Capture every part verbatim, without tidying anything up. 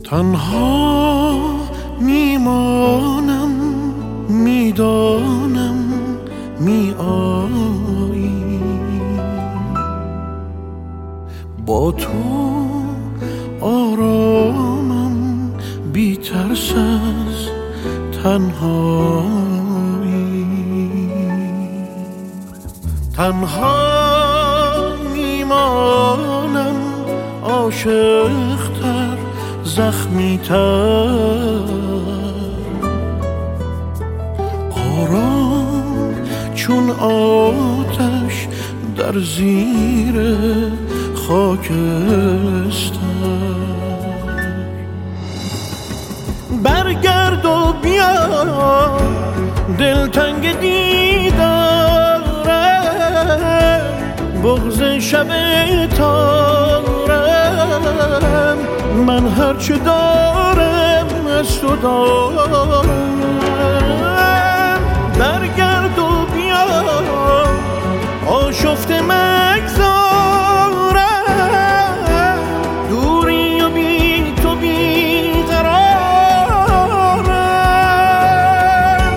تنها میمانم، میدانم می آیی، با تو آرامم، بی ترس از تنهایی. تنها میمانم، عاشق‌تر، زخمی‌تر، آرام چون آتش در زیر خاکستر. برگرد و بیا، دلتنگ دیدارم، بغض شب تارم، من هرچه دارم از تو دارم. برگرد و بیا، آشفته مگذارم، دوری و بی تو بی قرارم.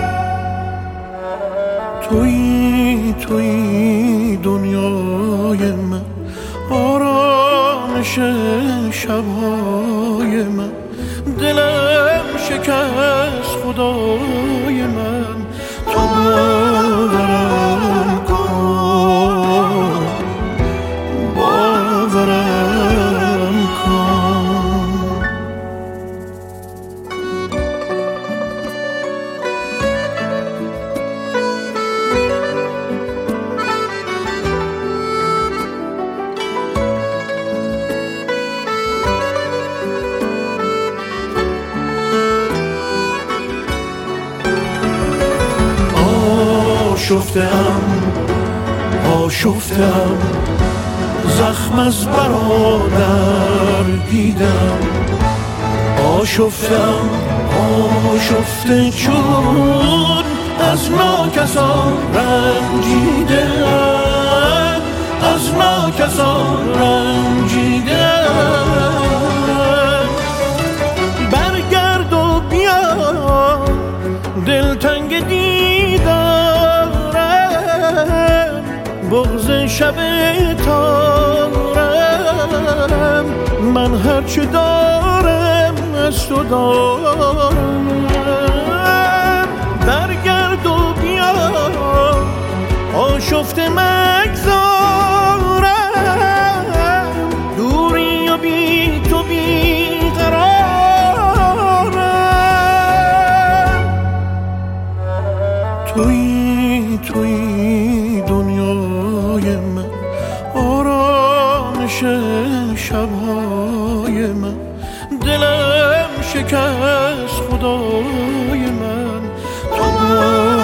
تویی تویی دنیای من، آرامش شبهای من، دلم شکست خدای من. تو باورم کن، باورم کن. آشفتم آشفتم، زخم از برادر دیدم. آشفتم آشفته چون از ناکسان رنجیدم، از ناکسان رنجیدم. برگرد و بیا، دلتنگ دیدارم، بغض شب تارم، من هرچه دارم از تو دارم. برگرد و بیا، آشفته مگذارم، دوری و بی تو بی قرارم. تویی تویی دنیای من، آرامش شبهای من، دلم شکست خدای من. تو